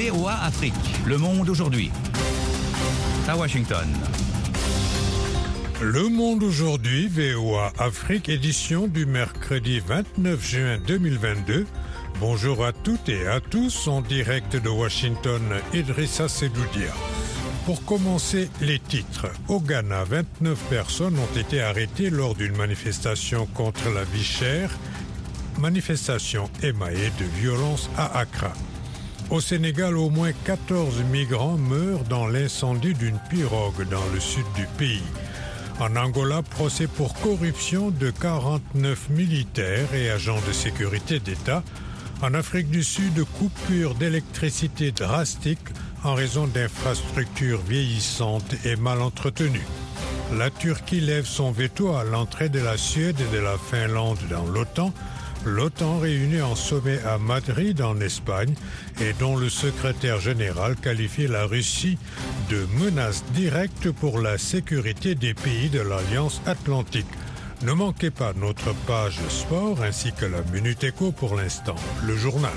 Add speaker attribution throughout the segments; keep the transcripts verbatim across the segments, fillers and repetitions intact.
Speaker 1: V O A Afrique, le monde aujourd'hui. À Washington.
Speaker 2: Le monde aujourd'hui, V O A Afrique, édition du mercredi vingt-neuf juin deux mille vingt-deux. Bonjour à toutes et à tous, en direct de Washington, Idrissa Sedoudia. Pour commencer, les titres. Au Ghana, vingt-neuf personnes ont été arrêtées lors d'une manifestation contre la vie chère. Manifestation émaillée de violence à Accra. Au Sénégal, au moins quatorze migrants meurent dans l'incendie d'une pirogue dans le sud du pays. En Angola, procès pour corruption de quarante-neuf militaires et agents de sécurité d'État. En Afrique du Sud, coupure d'électricité drastique en raison d'infrastructures vieillissantes et mal entretenues. La Turquie lève son veto à l'entrée de la Suède et de la Finlande dans l'OTAN. L'OTAN réunie en sommet à Madrid en Espagne et dont le secrétaire général qualifie la Russie de menace directe pour la sécurité des pays de l'Alliance Atlantique. Ne manquez pas notre page sport ainsi que la Minute Éco pour l'instant, le journal.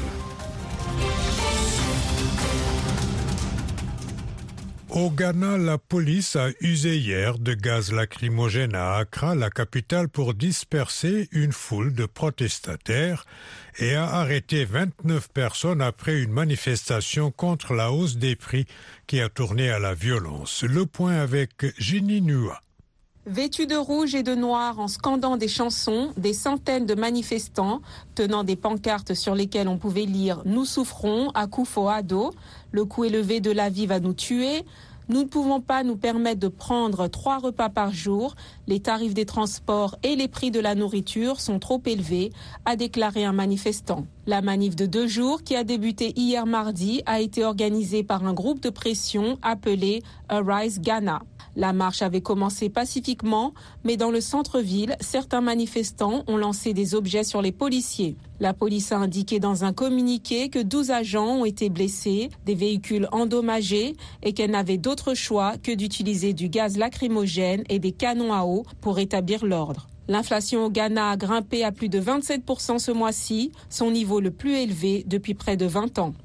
Speaker 2: Au Ghana, la police a usé hier de gaz lacrymogène à Accra, la capitale, pour disperser une foule de protestataires et a arrêté vingt-neuf personnes après une manifestation contre la hausse des prix qui a tourné à la violence. Le point avec Ginny Nua.
Speaker 3: Vêtus de rouge et de noir en scandant des chansons, des centaines de manifestants tenant des pancartes sur lesquelles on pouvait lire « Nous souffrons, Akufo-Addo », le coût élevé de la vie va nous tuer. Nous ne pouvons pas nous permettre de prendre trois repas par jour. Les tarifs des transports et les prix de la nourriture sont trop élevés, a déclaré un manifestant. La manif de deux jours, qui a débuté hier mardi, a été organisée par un groupe de pression appelé Arise Ghana. La marche avait commencé pacifiquement, mais dans le centre-ville, certains manifestants ont lancé des objets sur les policiers. La police a indiqué dans un communiqué que douze agents ont été blessés, des véhicules endommagés et qu'elle n'avait d'autre choix que d'utiliser du gaz lacrymogène et des canons à eau pour rétablir l'ordre. L'inflation au Ghana a grimpé à plus de vingt-sept pour cent ce mois-ci, son niveau le plus élevé depuis près de vingt ans.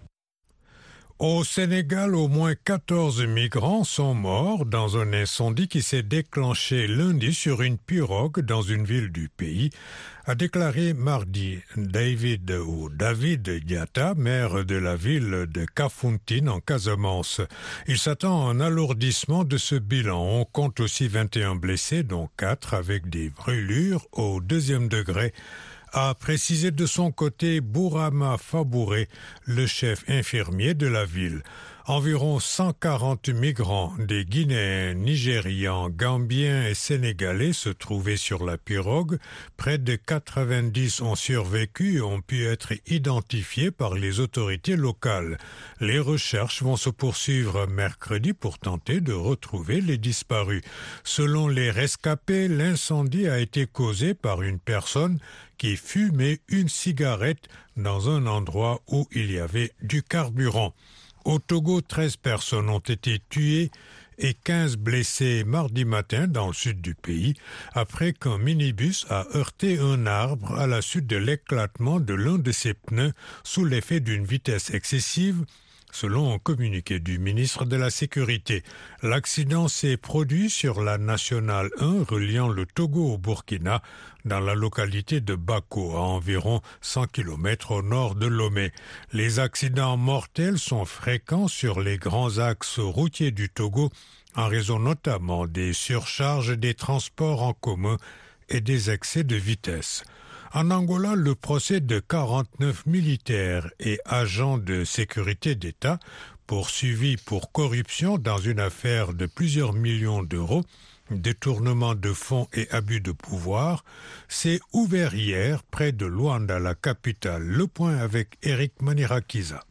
Speaker 2: Au Sénégal, au moins quatorze migrants sont morts dans un incendie qui s'est déclenché lundi sur une pirogue dans une ville du pays, a déclaré mardi David ou David Diatta, maire de la ville de Kafountine en Casamance. Il s'attend à un alourdissement de ce bilan. On compte aussi vingt et un blessés, dont quatre avec des brûlures au deuxième degré, a précisé de son côté Bourama Fabouré, le chef infirmier de la ville. Environ cent quarante migrants, des Guinéens, Nigérians, Gambiens et Sénégalais se trouvaient sur la pirogue. Près de quatre-vingt-dix ont survécu et ont pu être identifiés par les autorités locales. Les recherches vont se poursuivre mercredi pour tenter de retrouver les disparus. Selon les rescapés, l'incendie a été causé par une personne qui fumait une cigarette dans un endroit où il y avait du carburant. Au Togo, treize personnes ont été tuées et quinze blessées mardi matin dans le sud du pays après qu'un minibus a heurté un arbre à la suite de l'éclatement de l'un de ses pneus sous l'effet d'une vitesse excessive, selon un communiqué du ministre de la Sécurité. L'accident s'est produit sur la nationale un reliant le Togo au Burkina, dans la localité de Bako, à environ cent kilomètres au nord de Lomé. Les accidents mortels sont fréquents sur les grands axes routiers du Togo, en raison notamment des surcharges des transports en commun et des excès de vitesse. En Angola, le procès de quarante-neuf militaires et agents de sécurité d'État poursuivis pour corruption dans une affaire de plusieurs millions d'euros, détournement de fonds et abus de pouvoir, s'est ouvert hier près de Luanda, la capitale. Le point avec Eric Manirakiza.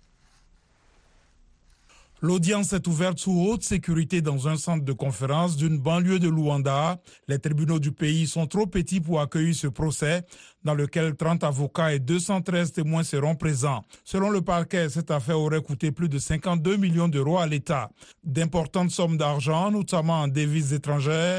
Speaker 4: L'audience est ouverte sous haute sécurité dans un centre de conférence d'une banlieue de Luanda. Les tribunaux du pays sont trop petits pour accueillir ce procès, dans lequel trente avocats et deux cent treize témoins seront présents. Selon le parquet, cette affaire aurait coûté plus de cinquante-deux millions d'euros à l'État. D'importantes sommes d'argent, notamment en devises étrangères,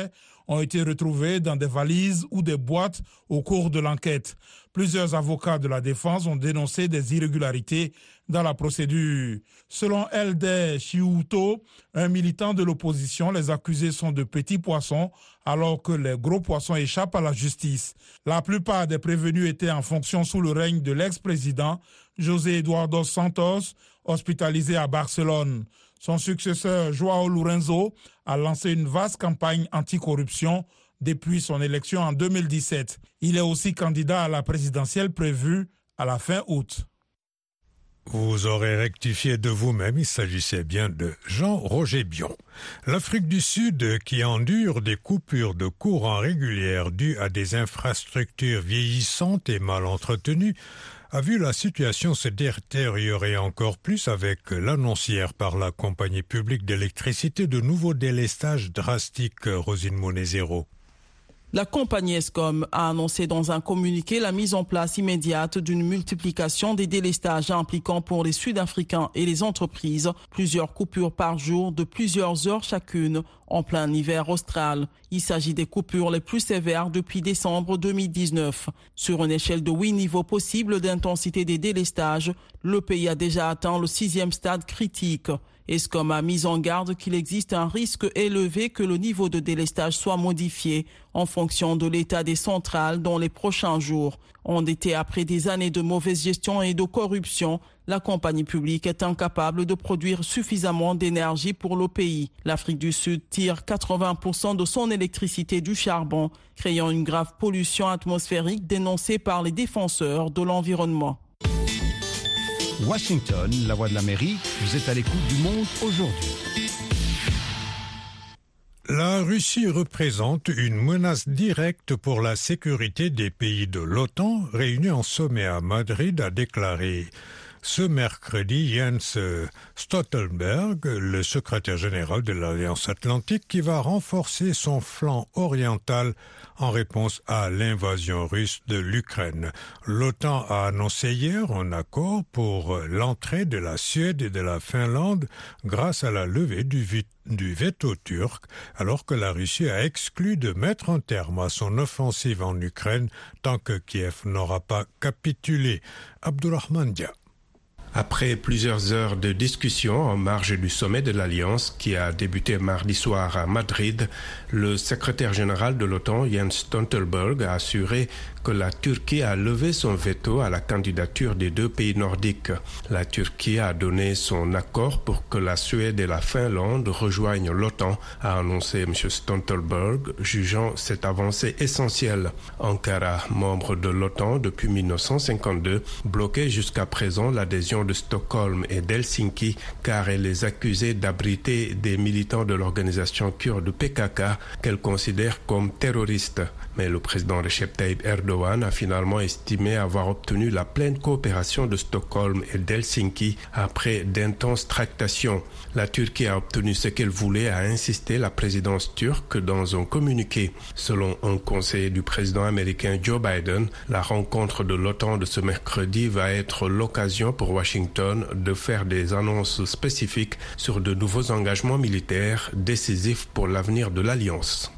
Speaker 4: ont été retrouvés dans des valises ou des boîtes au cours de l'enquête. Plusieurs avocats de la défense ont dénoncé des irrégularités dans la procédure. Selon Elder Chiuto, un militant de l'opposition, les accusés sont de petits poissons alors que les gros poissons échappent à la justice. La plupart des prévenus étaient en fonction sous le règne de l'ex-président José Eduardo Santos, hospitalisé à Barcelone. Son successeur, João Lourenço, a lancé une vaste campagne anticorruption depuis son élection en deux mille dix-sept. Il est aussi candidat à la présidentielle prévue à la fin août.
Speaker 2: Vous aurez rectifié de vous-même, il s'agissait bien de Jean-Roger Bion. L'Afrique du Sud, qui endure des coupures de courant régulières dues à des infrastructures vieillissantes et mal entretenues, a vu la situation se détériorer encore plus avec l'annonce hier par la compagnie publique d'électricité de nouveaux délestages drastiques, Rosine Monezero.
Speaker 5: La compagnie Eskom a annoncé dans un communiqué la mise en place immédiate d'une multiplication des délestages impliquant pour les Sud-Africains et les entreprises plusieurs coupures par jour de plusieurs heures chacune en plein hiver austral. Il s'agit des coupures les plus sévères depuis décembre deux mille dix-neuf. Sur une échelle de huit niveaux possibles d'intensité des délestages, le pays a déjà atteint le sixième stade critique. Eskom a mis en garde qu'il existe un risque élevé que le niveau de délestage soit modifié en fonction de l'état des centrales dans les prochains jours. Endettée après des années de mauvaise gestion et de corruption, la compagnie publique est incapable de produire suffisamment d'énergie pour le pays. L'Afrique du Sud tire quatre-vingts pour cent de son électricité du charbon, créant une grave pollution atmosphérique dénoncée par les défenseurs de l'environnement.
Speaker 1: Washington, la voix de l'Amérique, vous êtes à l'écoute du Monde aujourd'hui.
Speaker 2: La Russie représente une menace directe pour la sécurité des pays de l'OTAN réunis en sommet à Madrid, a déclaré ce mercredi Jens Stoltenberg, le secrétaire général de l'Alliance Atlantique, qui va renforcer son flanc oriental en réponse à l'invasion russe de l'Ukraine. L'OTAN a annoncé hier un accord pour l'entrée de la Suède et de la Finlande grâce à la levée du, vit- du veto turc, alors que la Russie a exclu de mettre un terme à son offensive en Ukraine tant que Kiev n'aura pas capitulé. Abdurrahman Dia.
Speaker 6: Après plusieurs heures de discussion en marge du sommet de l'Alliance qui a débuté mardi soir à Madrid, le secrétaire général de l'OTAN, Jens Stoltenberg, a assuré que la Turquie a levé son veto à la candidature des deux pays nordiques. La Turquie a donné son accord pour que la Suède et la Finlande rejoignent l'OTAN, a annoncé M. Stoltenberg, jugeant cette avancée essentielle. Ankara, membre de l'OTAN depuis mille neuf cent cinquante-deux, bloquait jusqu'à présent l'adhésion de Stockholm et d'Helsinki car elle les accusait d'abriter des militants de l'organisation kurde P K K qu'elle considère comme terroristes. Mais le président Recep Tayyip Erdogan a finalement estimé avoir obtenu la pleine coopération de Stockholm et d'Helsinki après d'intenses tractations. La Turquie a obtenu ce qu'elle voulait, a insisté la présidence turque dans un communiqué. Selon un conseiller du président américain Joe Biden, la rencontre de l'OTAN de ce mercredi va être l'occasion pour Washington de faire des annonces spécifiques sur de nouveaux engagements militaires décisifs pour l'avenir de l'Alliance.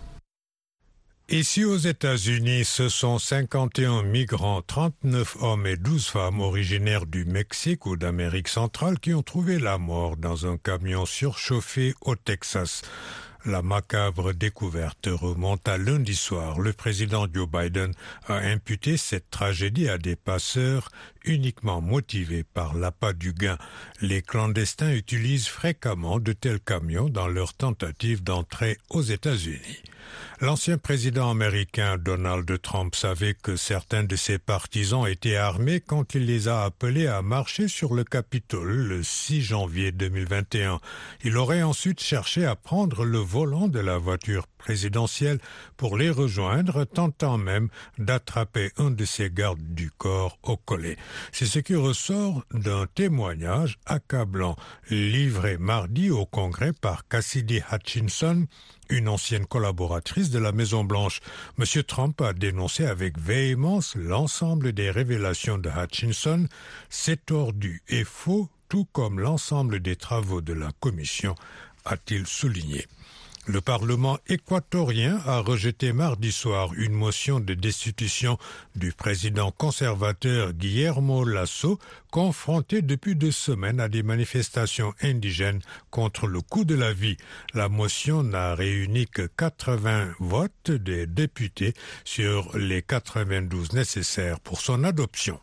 Speaker 2: Ici aux États-Unis, ce sont cinquante et un migrants, trente-neuf hommes et douze femmes originaires du Mexique ou d'Amérique centrale qui ont trouvé la mort dans un camion surchauffé au Texas. La macabre découverte remonte à lundi soir. Le président Joe Biden a imputé cette tragédie à des passeurs uniquement motivés par l'appât du gain. Les clandestins utilisent fréquemment de tels camions dans leur tentative d'entrer aux États-Unis. L'ancien président américain Donald Trump savait que certains de ses partisans étaient armés quand il les a appelés à marcher sur le Capitole le six janvier deux mille vingt et un. Il aurait ensuite cherché à prendre le volant de la voiture présidentielle pour les rejoindre, tentant même d'attraper un de ses gardes du corps au collet. C'est ce qui ressort d'un témoignage accablant livré mardi au Congrès par Cassidy Hutchinson, une ancienne collaboratrice de la Maison-Blanche. M. Trump a dénoncé avec véhémence l'ensemble des révélations de Hutchinson. C'est tordu et faux, tout comme l'ensemble des travaux de la commission, a-t-il souligné. Le Parlement équatorien a rejeté mardi soir une motion de destitution du président conservateur Guillermo Lasso, confronté depuis deux semaines à des manifestations indigènes contre le coût de la vie. La motion n'a réuni que quatre-vingts votes des députés sur les quatre-vingt-douze nécessaires pour son adoption.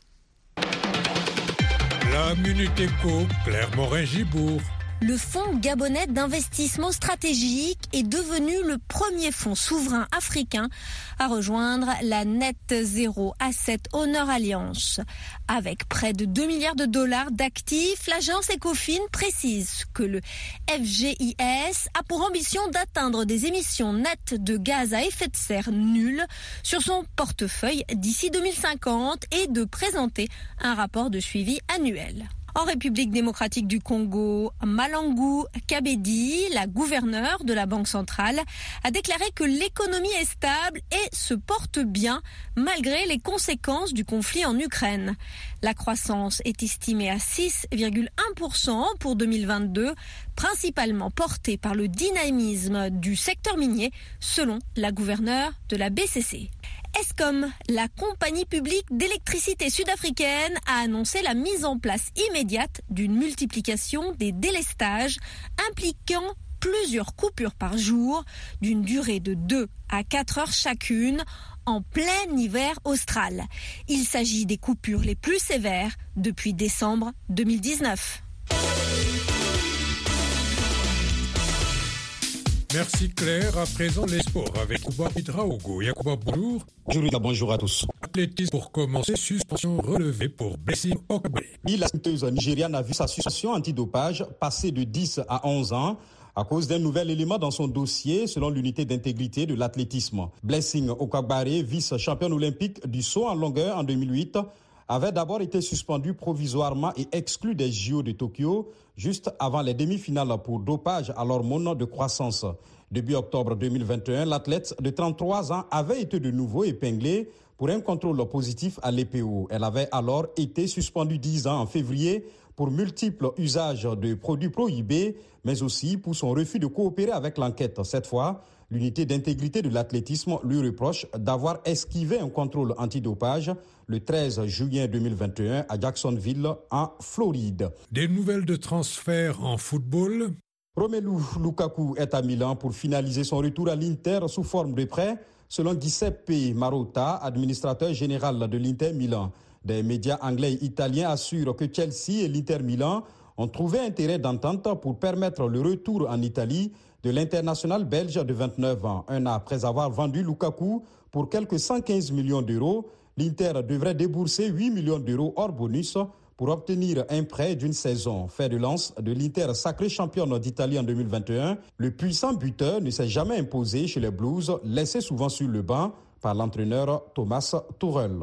Speaker 2: La Minute Éco, Claire Morin-Gibourg.
Speaker 7: Le fonds gabonais d'investissement stratégique est devenu le premier fonds souverain africain à rejoindre la Net Zero Asset Owner Alliance. Avec près de deux milliards de dollars d'actifs, l'agence Ecofin précise que le F G I S a pour ambition d'atteindre des émissions nettes de gaz à effet de serre nulles sur son portefeuille d'ici deux mille cinquante et de présenter un rapport de suivi annuel. En République démocratique du Congo, Malangou Kabedi, la gouverneure de la Banque centrale, a déclaré que l'économie est stable et se porte bien malgré les conséquences du conflit en Ukraine. La croissance est estimée à six virgule un pour cent pour deux mille vingt-deux, principalement portée par le dynamisme du secteur minier, selon la gouverneure de la B C C. Eskom, la compagnie publique d'électricité sud-africaine, a annoncé la mise en place immédiate d'une multiplication des délestages impliquant plusieurs coupures par jour d'une durée de deux à quatre heures chacune en plein hiver austral. Il s'agit des coupures les plus sévères depuis décembre deux mille dix-neuf.
Speaker 2: Merci Claire. À présent, les sports avec Yacouba Idraogo. Yacouba, bonjour.
Speaker 8: Bonjour, bonjour à tous.
Speaker 2: Athlétisme pour commencer, suspension relevée pour Blessing Okagbare.
Speaker 8: La skieuse nigériane a vu sa suspension antidopage passer de dix à onze ans à cause d'un nouvel élément dans son dossier selon l'unité d'intégrité de l'athlétisme. Blessing Okagbare, vice-championne olympique du saut en longueur en deux mille huit, avait d'abord été suspendu provisoirement et exclu des J O de Tokyo juste avant les demi-finales pour dopage à l'hormone de croissance. Début octobre deux mille vingt et un, l'athlète de trente-trois ans avait été de nouveau épinglée pour un contrôle positif à l'E P O. Elle avait alors été suspendue dix ans en février pour multiples usages de produits prohibés, mais aussi pour son refus de coopérer avec l'enquête. Cette fois, l'unité d'intégrité de l'athlétisme lui reproche d'avoir esquivé un contrôle antidopage le treize juillet deux mille vingt et un à Jacksonville, en Floride.
Speaker 2: Des nouvelles de transfert en football.
Speaker 8: Romelu Lukaku est à Milan pour finaliser son retour à l'Inter sous forme de prêt, selon Giuseppe Marotta, administrateur général de l'Inter Milan. Des médias anglais et italiens assurent que Chelsea et l'Inter Milan ont trouvé intérêt d'entente pour permettre le retour en Italie de l'international belge de vingt-neuf ans. Un an après avoir vendu Lukaku pour quelques cent quinze millions d'euros, l'Inter devrait débourser huit millions d'euros hors bonus pour obtenir un prêt d'une saison. Fait de lance de l'Inter sacré championne d'Italie en deux mille vingt et un, le puissant buteur ne s'est jamais imposé chez les Blues, laissé souvent sur le banc par l'entraîneur Thomas Tuchel.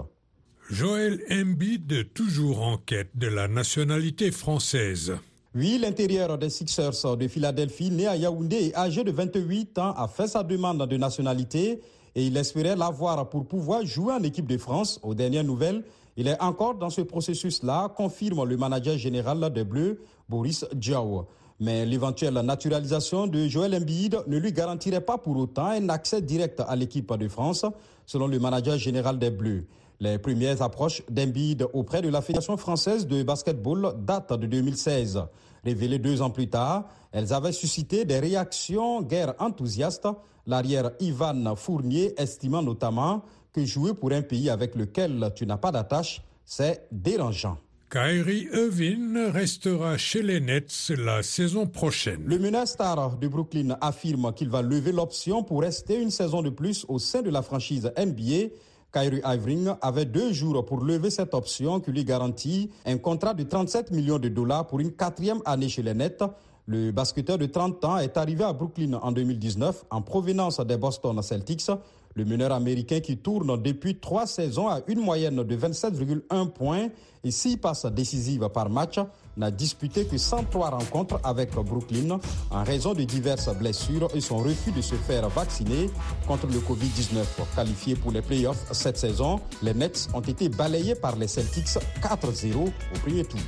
Speaker 2: Joel Embiid, toujours en quête de la nationalité française.
Speaker 8: Oui, l'intérieur des Sixers de Philadelphie, né à Yaoundé et âgé de vingt-huit ans, a fait sa demande de nationalité et il espérait l'avoir pour pouvoir jouer en équipe de France. Aux dernières nouvelles, il est encore dans ce processus-là, confirme le manager général des Bleus, Boris Diaw. Mais l'éventuelle naturalisation de Joel Embiid ne lui garantirait pas pour autant un accès direct à l'équipe de France, selon le manager général des Bleus. Les premières approches d'Embiid auprès de la Fédération française de basketball datent de deux mille seize. Révélées deux ans plus tard, elles avaient suscité des réactions guère enthousiastes, l'arrière Ivan Fournier estimant notamment que jouer pour un pays avec lequel tu n'as pas d'attache, c'est dérangeant.
Speaker 2: Kyrie Irving restera chez les Nets la saison prochaine.
Speaker 8: Le meneur star de Brooklyn affirme qu'il va lever l'option pour rester une saison de plus au sein de la franchise N B A. Kyrie Irving avait deux jours pour lever cette option qui lui garantit un contrat de trente-sept millions de dollars pour une quatrième année chez les Nets. Le basketteur de trente ans est arrivé à Brooklyn en deux mille dix-neuf en provenance des Boston Celtics. Le meneur américain qui tourne depuis trois saisons à une moyenne de vingt-sept virgule un points et six passes décisives par match n'a disputé que cent trois rencontres avec Brooklyn en raison de diverses blessures et son refus de se faire vacciner contre le covid dix-neuf. Qualifiés pour les playoffs cette saison, les Nets ont été balayés par les Celtics quatre zéro au premier tour.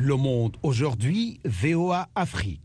Speaker 9: Le Monde aujourd'hui, V O A Afrique.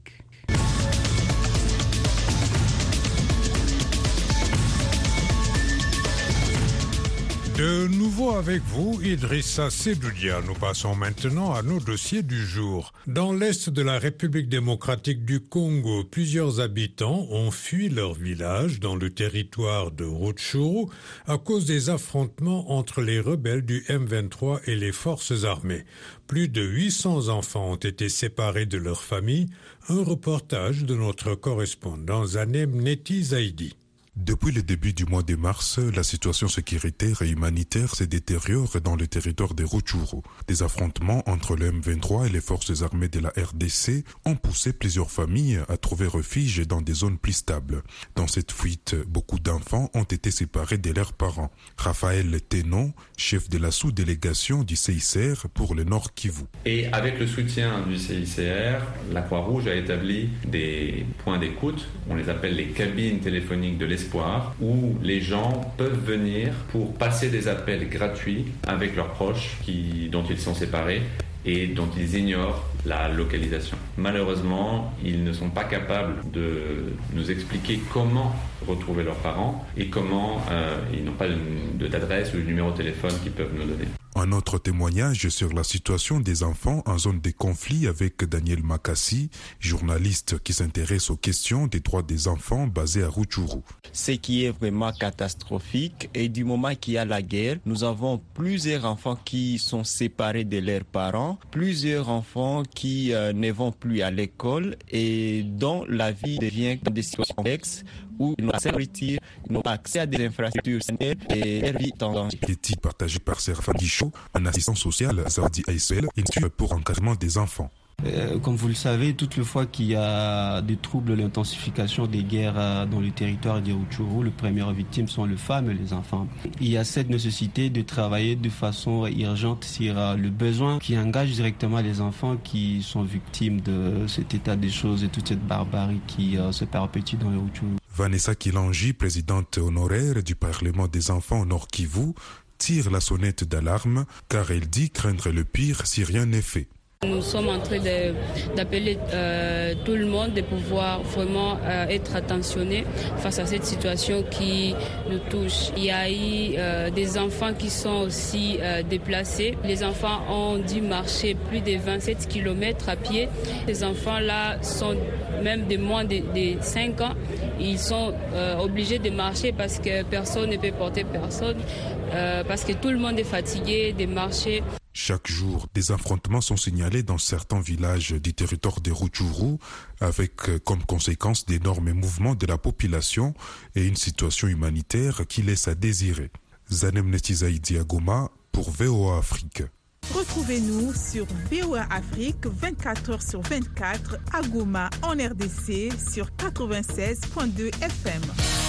Speaker 2: De nouveau avec vous, Idrissa Sedoudia. Nous passons maintenant à nos dossiers du jour. Dans l'est de la République démocratique du Congo, plusieurs habitants ont fui leur village dans le territoire de Rutshuru à cause des affrontements entre les rebelles du M vingt-trois et les forces armées. Plus de huit cents enfants ont été séparés de leur famille. Un reportage de notre correspondant Zanem Neti Zaidi.
Speaker 10: Depuis le début du mois de mars, la situation sécuritaire et humanitaire se détériore dans le territoire de Rutshuru. Des affrontements entre le M vingt-trois et les forces armées de la R D C ont poussé plusieurs familles à trouver refuge dans des zones plus stables. Dans cette fuite, beaucoup d'enfants ont été séparés de leurs parents. Raphaël Tenon, chef de la sous-délégation du C I C R pour le Nord Kivu.
Speaker 11: Et avec le soutien du C I C R, la Croix-Rouge a établi des points d'écoute, on les appelle les cabines téléphoniques de l'espoir, où les gens peuvent venir pour passer des appels gratuits avec leurs proches qui, dont ils sont séparés et dont ils ignorent la localisation. Malheureusement, ils ne sont pas capables de nous expliquer comment retrouver leurs parents et comment euh, ils n'ont pas de, d'adresse ou de numéro de téléphone qu'ils peuvent nous donner.
Speaker 10: Un autre témoignage sur la situation des enfants en zone de conflit avec Daniel Makassi, journaliste qui s'intéresse aux questions des droits des enfants basé à Rutshuru.
Speaker 12: Ce qui est vraiment catastrophique, et du moment qu'il y a la guerre, nous avons plusieurs enfants qui sont séparés de leurs parents, plusieurs enfants qui euh, ne vont plus à l'école et dont la vie devient des situations complexes où ils n'ont pas sécurité, ils n'ont pas accès à des infrastructures et leur vie est en danger.
Speaker 10: Est-il partagé par Serfan Guichot, un assistant social à Zardi A S L, institut pour l'encadrement des enfants.
Speaker 13: Euh, comme vous le savez, toutes les fois qu'il y a des troubles, l'intensification des guerres euh, dans le territoire de Rutshuru, les premières victimes sont les femmes et les enfants. Il y a cette nécessité de travailler de façon urgente sur euh, le besoin qui engage directement les enfants qui sont victimes de cet état des choses et toute cette barbarie qui euh, se perpétue dans le Rutshuru.
Speaker 10: Vanessa Kilangi, présidente honoraire du Parlement des enfants au Nord Kivu, tire la sonnette d'alarme car elle dit craindre le pire si rien n'est fait.
Speaker 14: Nous sommes en train de, d'appeler euh, tout le monde de pouvoir vraiment euh, être attentionné face à cette situation qui nous touche. Il y a eu euh, des enfants qui sont aussi euh, déplacés. Les enfants ont dû marcher plus de vingt-sept kilomètres à pied. Ces enfants-là sont même de moins de, de cinq ans. Ils sont euh, obligés de marcher parce que personne ne peut porter personne, euh, parce que tout le monde est fatigué de marcher.
Speaker 10: Chaque jour, des affrontements sont signalés dans certains villages du territoire de Rutshuru, avec comme conséquence d'énormes mouvements de la population et une situation humanitaire qui laisse à désirer. Zanem Netizaï Diagoma pour V O A Afrique.
Speaker 15: Retrouvez-nous sur V O A Afrique vingt-quatre heures sur vingt-quatre à Goma en R D C sur quatre-vingt-seize virgule deux F M.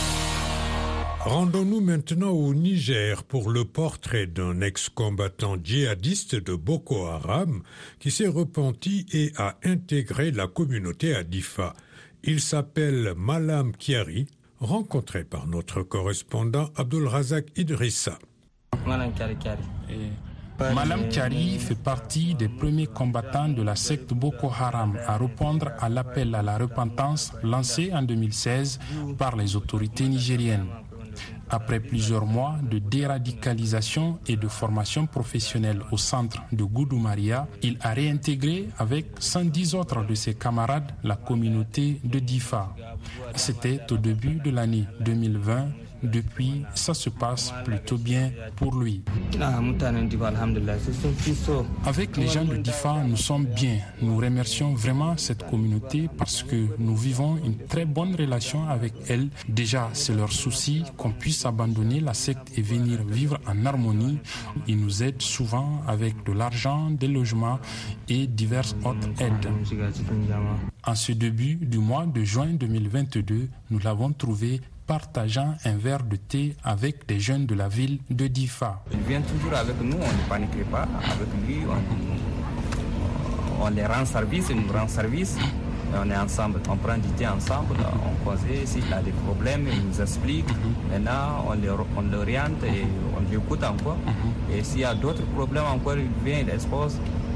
Speaker 2: Rendons-nous maintenant au Niger pour le portrait d'un ex-combattant djihadiste de Boko Haram qui s'est repenti et a intégré la communauté à Difa. Il s'appelle Malam Kiari, rencontré par notre correspondant Abdulrazak Idrissa.
Speaker 16: Malam Kiari fait partie des premiers combattants de la secte Boko Haram à répondre à l'appel à la repentance lancé en deux mille seize par les autorités nigériennes. Après plusieurs mois de déradicalisation et de formation professionnelle au centre de Goudoumaria, il a réintégré avec cent dix autres de ses camarades la communauté de Difa. C'était au début de l'année deux mille vingt. Depuis, ça se passe plutôt bien pour lui. Avec les gens de Difa, nous sommes bien. Nous remercions vraiment cette communauté parce que nous vivons une très bonne relation avec elle. Déjà, c'est leur souci qu'on puisse abandonner la secte et venir vivre en harmonie. Ils nous aident souvent avec de l'argent, des logements et diverses autres aides. En ce début du mois de juin deux mille vingt-deux, nous l'avons trouvé partageant un verre de thé avec des jeunes de la ville de Difa.
Speaker 17: Il vient toujours avec nous, on ne paniquerait pas avec lui, on, on les rend service, il nous rend service, et on est ensemble, on prend du thé ensemble, on cause, s'il a des problèmes, il nous explique, maintenant on, les, on l'oriente et on l'écoute encore, et s'il y a d'autres problèmes encore, il vient, il expose,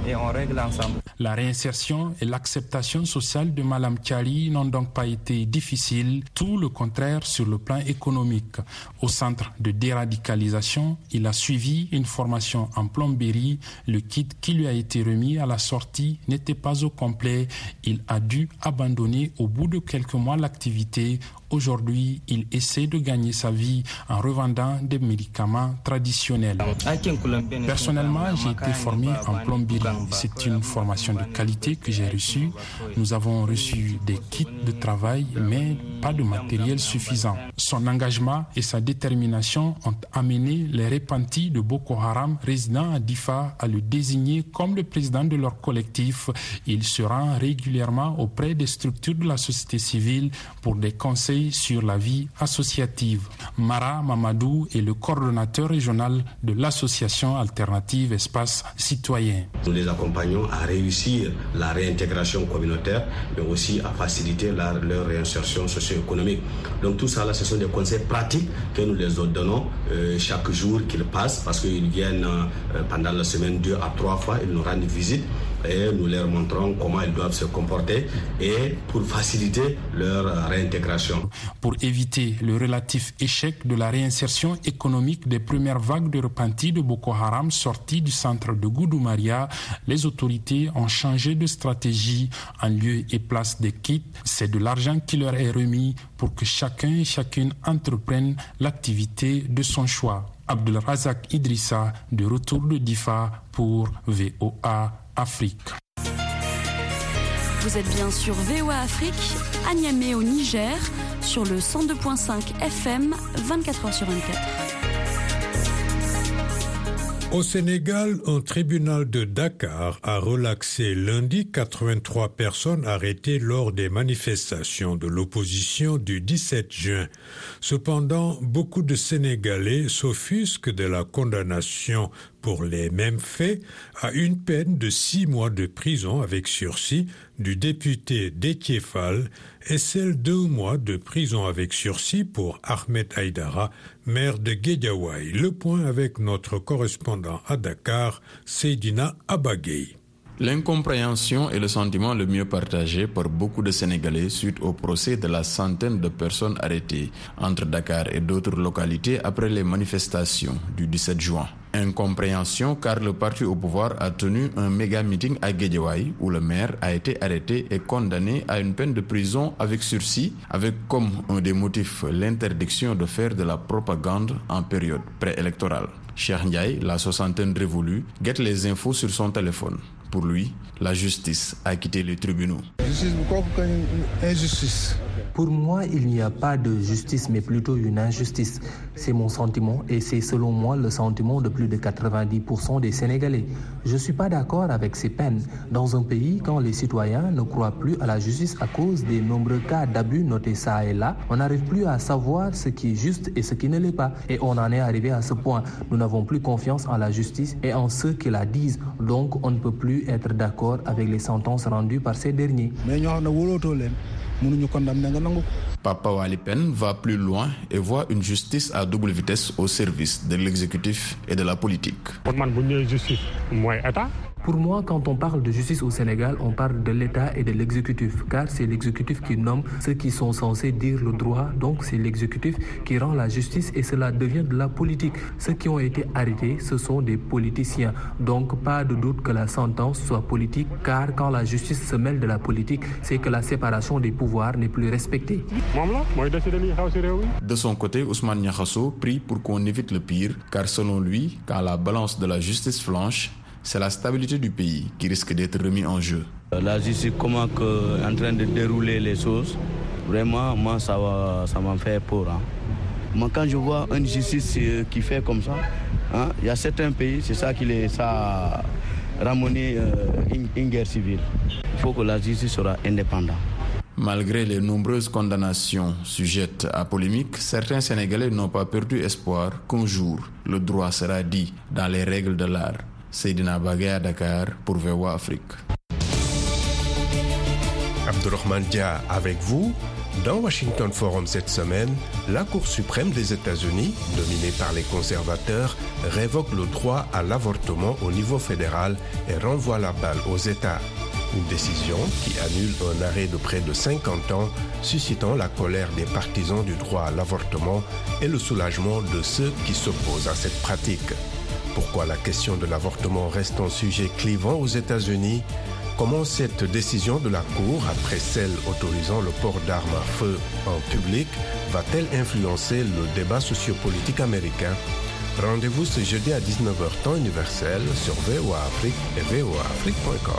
Speaker 17: et on règle ensemble.
Speaker 16: La réinsertion et l'acceptation sociale de Mme Thiali n'ont donc pas été difficiles, tout le contraire sur le plan économique. Au centre de déradicalisation, il a suivi une formation en plomberie. Le kit qui lui a été remis à la sortie n'était pas au complet. Il a dû abandonner au bout de quelques mois l'activité. Aujourd'hui, il essaie de gagner sa vie en revendant des médicaments traditionnels. Personnellement, j'ai été formé en plomberie. C'est une formation de qualité que j'ai reçue. Nous avons reçu des kits de travail, mais pas de matériel suffisant. Son engagement et sa détermination ont amené les repentis de Boko Haram résidant à Difa à le désigner comme le président de leur collectif. Il se rend régulièrement auprès des structures de la société civile pour des conseils sur la vie associative. Mara Mamadou est le coordonnateur régional de l'association alternative Espace Citoyen.
Speaker 18: Nous les accompagnons à réussir la réintégration communautaire, mais aussi à faciliter la, leur réinsertion socio-économique. Donc tout ça, là, ce sont des conseils pratiques que nous les donnons euh, chaque jour qu'ils passent, parce qu'ils viennent euh, pendant la semaine deux à trois fois, ils nous rendent visite et nous leur montrons comment ils doivent se comporter et pour faciliter leur réintégration.
Speaker 16: Pour éviter le relatif échec de la réinsertion économique des premières vagues de repentis de Boko Haram sortis du centre de Goudoumaria, les autorités ont changé de stratégie. En lieu et place des kits, c'est de l'argent qui leur est remis pour que chacun et chacune entreprenne l'activité de son choix. Abdelrazak Idrissa, de retour de Difa pour V O A Afrique.
Speaker 19: Vous êtes bien sur V O A Afrique, à Niamey au Niger, sur le cent deux virgule cinq F M, vingt-quatre heures sur vingt-quatre.
Speaker 2: Au Sénégal, un tribunal de Dakar a relaxé lundi quatre-vingt-trois personnes arrêtées lors des manifestations de l'opposition du dix-sept juin. Cependant, beaucoup de Sénégalais s'offusquent de la condamnation pour les mêmes faits à une peine de six mois de prison avec sursis du député Déthié Fall et celle de deux mois de prison avec sursis pour Ahmed Aïdara, maire de Guédiawaye. Le point avec notre correspondant à Dakar, Seydina Abagay.
Speaker 20: L'incompréhension est le sentiment le mieux partagé par beaucoup de Sénégalais suite au procès de la centaine de personnes arrêtées entre Dakar et d'autres localités après les manifestations du dix-sept juin. Incompréhension car le parti au pouvoir a tenu un méga meeting à Guédiawaye où le maire a été arrêté et condamné à une peine de prison avec sursis avec comme un des motifs l'interdiction de faire de la propagande en période préélectorale. Cheikh Ndiaye, la soixantaine révolue, guette les infos sur son téléphone. Pour lui, la justice a quitté les tribunaux.
Speaker 21: Pour moi, il n'y a pas de justice, mais plutôt une injustice. C'est mon sentiment et c'est selon moi le sentiment de plus de quatre-vingt-dix pour cent des Sénégalais. Je ne suis pas d'accord avec ces peines. Dans un pays, quand les citoyens ne croient plus à la justice à cause des nombreux cas d'abus notés ça et là, on n'arrive plus à savoir ce qui est juste et ce qui ne l'est pas. Et on en est arrivé à ce point. Nous n'avons plus confiance en la justice et en ceux qui la disent. Donc, on ne peut plus être d'accord avec les sentences rendues par ces derniers.
Speaker 20: Papa Wali Pen va plus loin et voit une justice à double vitesse au service de l'exécutif et de la politique.
Speaker 21: Pour moi, quand on parle de justice au Sénégal, on parle de l'État et de l'exécutif, car c'est l'exécutif qui nomme ceux qui sont censés dire le droit, donc c'est l'exécutif qui rend la justice et cela devient de la politique. Ceux qui ont été arrêtés, ce sont des politiciens, donc pas de doute que la sentence soit politique, car quand la justice se mêle de la politique, c'est que la séparation des pouvoirs n'est plus respectée.
Speaker 20: De son côté, Ousmane Niakhasso prie pour qu'on évite le pire, car selon lui, quand la balance de la justice flanche, c'est la stabilité du pays qui risque d'être remise en jeu.
Speaker 22: La justice, comment que, en train de dérouler les choses, vraiment, moi, ça, va, ça m'en fait peur. Hein. Moi, quand je vois une justice qui fait comme ça, hein, il y a certains pays, c'est ça qui les a ramené euh, une, une guerre civile. Il faut que la justice soit indépendante.
Speaker 20: Malgré les nombreuses condamnations sujettes à polémique, certains Sénégalais n'ont pas perdu espoir qu'un jour, le droit sera dit dans les règles de l'art. Seydina Bagay à Dakar pour V O A Afrique.
Speaker 6: Abdourahmane Dia avec vous. Dans Washington Forum cette semaine, la Cour suprême des États-Unis, dominée par les conservateurs, révoque le droit à l'avortement au niveau fédéral et renvoie la balle aux États. Une décision qui annule un arrêt de près de cinquante ans, suscitant la colère des partisans du droit à l'avortement et le soulagement de ceux qui s'opposent à cette pratique. Pourquoi la question de l'avortement reste un sujet clivant aux États-Unis? Comment cette décision de la Cour, après celle autorisant le port d'armes à feu en public, va-t-elle influencer le débat sociopolitique américain? Rendez-vous ce jeudi à dix-neuf heures temps universel sur V O A Afrique et V O A Afrique point com.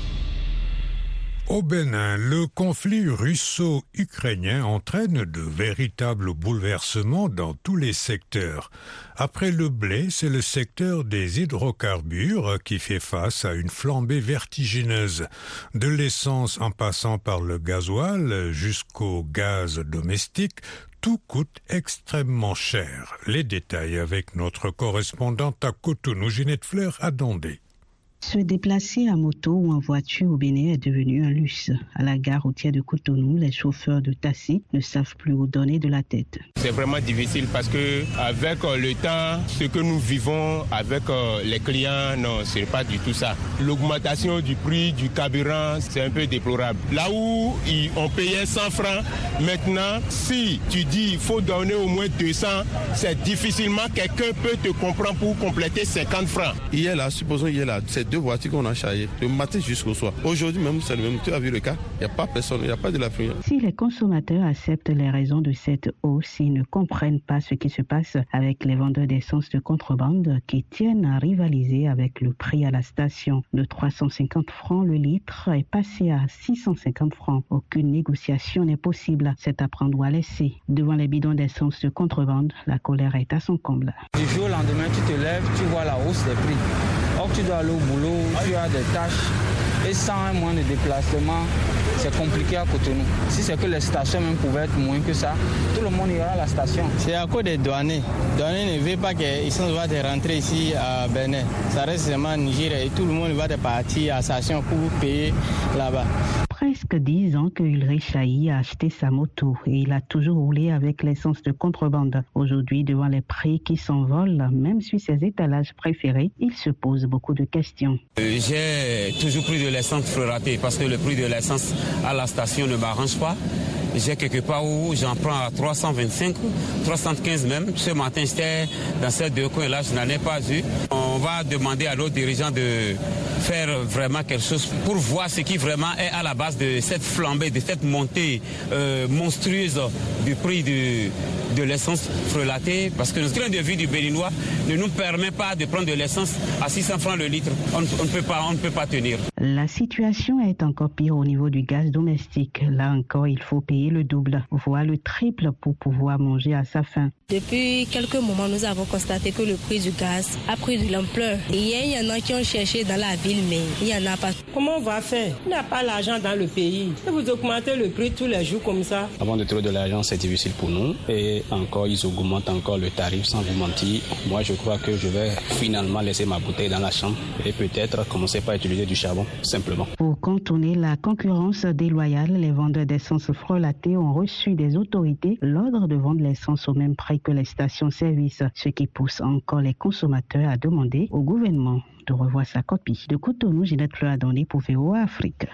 Speaker 2: Au Bénin, le conflit russo-ukrainien entraîne de véritables bouleversements dans tous les secteurs. Après le blé, c'est le secteur des hydrocarbures qui fait face à une flambée vertigineuse. De l'essence en passant par le gasoil jusqu'au gaz domestique, tout coûte extrêmement cher. Les détails avec notre correspondante à Cotonou, Ginette Fleur, à Dondé.
Speaker 3: Se déplacer à moto ou en voiture au Bénin est devenu un luxe. À la gare routière de Cotonou, les chauffeurs de taxi ne savent plus où donner de la tête.
Speaker 4: C'est vraiment difficile parce que avec le temps, ce que nous vivons avec les clients, non, c'est pas du tout ça. L'augmentation du prix du carburant, c'est un peu déplorable. Là où on payait cent francs, maintenant, si tu dis il faut donner au moins deux cents, c'est difficilement quelqu'un peut te comprendre pour compléter cinquante francs.
Speaker 23: Hier là, supposons hier là, c'est deux voitures qu'on a chargées, le matin jusqu'au soir. Aujourd'hui même, c'est le même. Tu as vu le cas, il n'y a pas personne, il n'y a pas de la pluie.
Speaker 3: Si les consommateurs acceptent les raisons de cette hausse, ils ne comprennent pas ce qui se passe avec les vendeurs d'essence de contrebande qui tiennent à rivaliser avec le prix à la station. De trois cent cinquante francs le litre est passé à six cent cinquante francs. Aucune négociation n'est possible. C'est à prendre ou à laisser. Devant les bidons d'essence de contrebande, la colère est à son comble.
Speaker 24: Du jour au lendemain, tu te lèves, tu vois la hausse des prix. Or, tu dois aller au boulot, tu as des tâches et sans un moyen de déplacement, c'est compliqué à Cotonou. Si c'est que les stations même pouvaient être moins que ça, tout le monde ira à la station.
Speaker 25: C'est à cause des douaniers. Les douaniers ne veulent pas qu'ils soient rentrer ici à Bénin. Ça reste seulement Niger et tout le monde va partir à la station pour payer là-bas.
Speaker 3: Presque dix ans que Ulrich Chahi a acheté sa moto et il a toujours roulé avec l'essence de contrebande. Aujourd'hui, devant les prix qui s'envolent, même sur ses étalages préférés, il se pose beaucoup de questions.
Speaker 26: Euh, j'ai toujours pris de l'essence frelaté parce que le prix de l'essence à la station ne m'arrange pas. J'ai quelque part où j'en prends à trois cent vingt-cinq, trois cent quinze même. Ce matin, j'étais dans ces deux coins-là, je n'en ai pas eu. On va demander à nos dirigeants de faire vraiment quelque chose pour voir ce qui vraiment est à la base de cette flambée, de cette montée euh, monstrueuse du prix du, de l'essence frelatée. Parce que notre train de vie du Béninois ne nous permet pas de prendre de l'essence à six cents francs le litre. On, on, ne peut pas, on ne peut pas tenir.
Speaker 3: La situation est encore pire au niveau du gaz domestique. Là encore, il faut payer le double, voire le triple pour pouvoir manger à sa faim.
Speaker 27: Depuis quelques moments, nous avons constaté que le prix du gaz a pris de l'ampleur. Hier, il y en a qui ont cherché dans la ville, mais il n'y en a pas.
Speaker 28: Comment on va faire? Il n'y a pas l'argent dans le pays. Si vous augmentez le prix tous les jours comme ça.
Speaker 29: Avant de trouver de l'argent, c'est difficile pour nous. Et encore, ils augmentent encore le tarif sans vous mentir. Moi, je crois que je vais finalement laisser ma bouteille dans la chambre et peut-être commencer par utiliser du charbon, simplement.
Speaker 3: Pour contourner la concurrence déloyale, les vendeurs d'essence frelatée ont reçu des autorités l'ordre de vendre l'essence au même prix que les stations-service, ce qui pousse encore les consommateurs à demander au gouvernement de revoir sa copie. De Cotonou, Ginette Fleur pour V O A Afrique.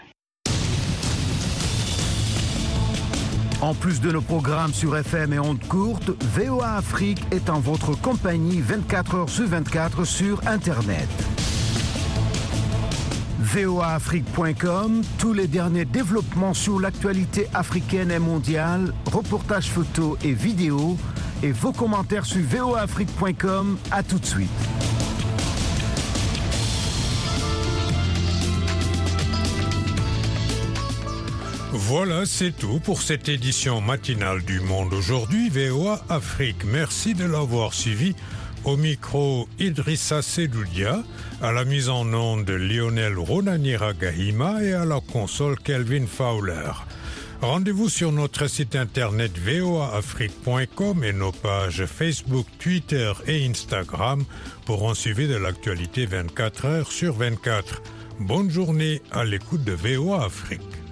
Speaker 9: En plus de nos programmes sur F M et ondes courtes, V O A Afrique est en votre compagnie vingt-quatre heures sur vingt-quatre sur Internet. V O A Afrique point com, tous les derniers développements sur l'actualité africaine et mondiale, reportages photos et vidéos, et vos commentaires sur V O A Afrique point com. À tout de suite.
Speaker 2: Voilà, c'est tout pour cette édition matinale du Monde aujourd'hui, V O A Afrique. Merci de l'avoir suivi. Au micro, Idrissa Sedoudia, à la mise en onde Lionel Ronanira Gahima et à la console Kelvin Fowler. Rendez-vous sur notre site internet V O A Afrique point com et nos pages Facebook, Twitter et Instagram pour en suivre de l'actualité vingt-quatre heures sur vingt-quatre. Bonne journée à l'écoute de V O A Afrique.